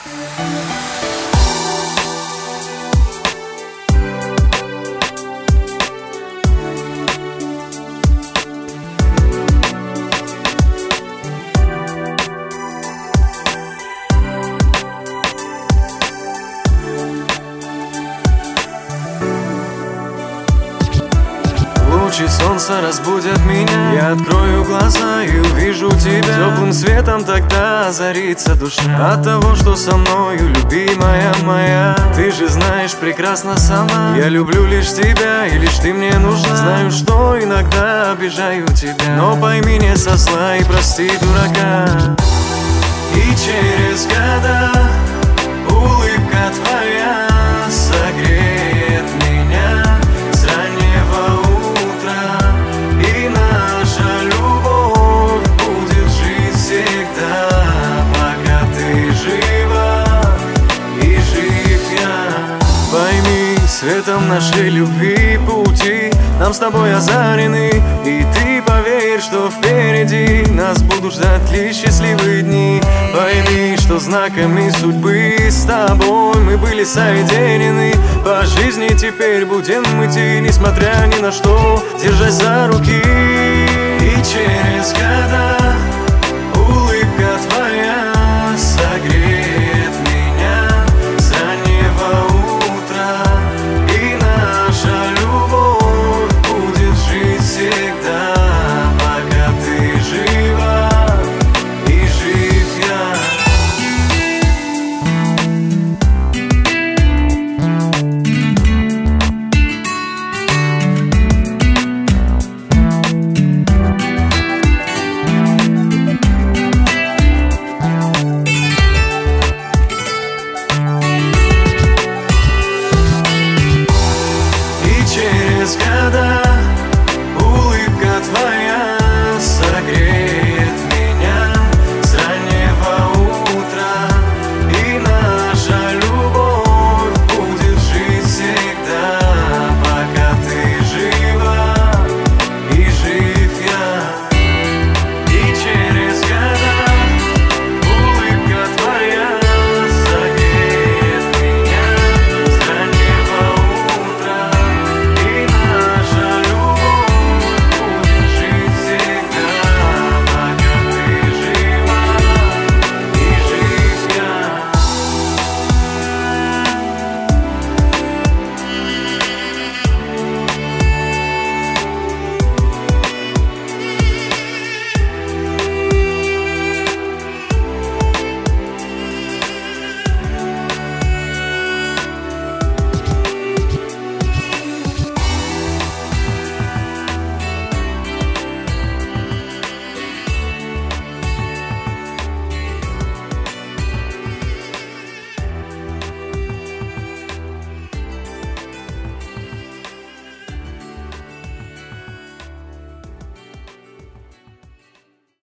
Лучи солнца разбудят меня. Я открою глаза и увижу тебя. Теплым светом тогда озарится душа от того, что со мною, любимая моя. Ты же знаешь прекрасно сама, я люблю лишь тебя, и лишь ты мне нужна. Знаю, что иногда обижаю тебя, но пойми не со зла и прости дурака. И через года улыбка твоя согреет меня с раннего утра, и наша любовь будет жить всегда, пока ты жива и жив я. Пойми, светом нашей любви пути нам с тобой озарены, и ты поверь, что впереди нас будут ждать лишь счастливые дни. Пойми, что знаками судьбы с тобой мы были соединены. По жизни теперь будем идти, несмотря ни на что, держась за руки. И через года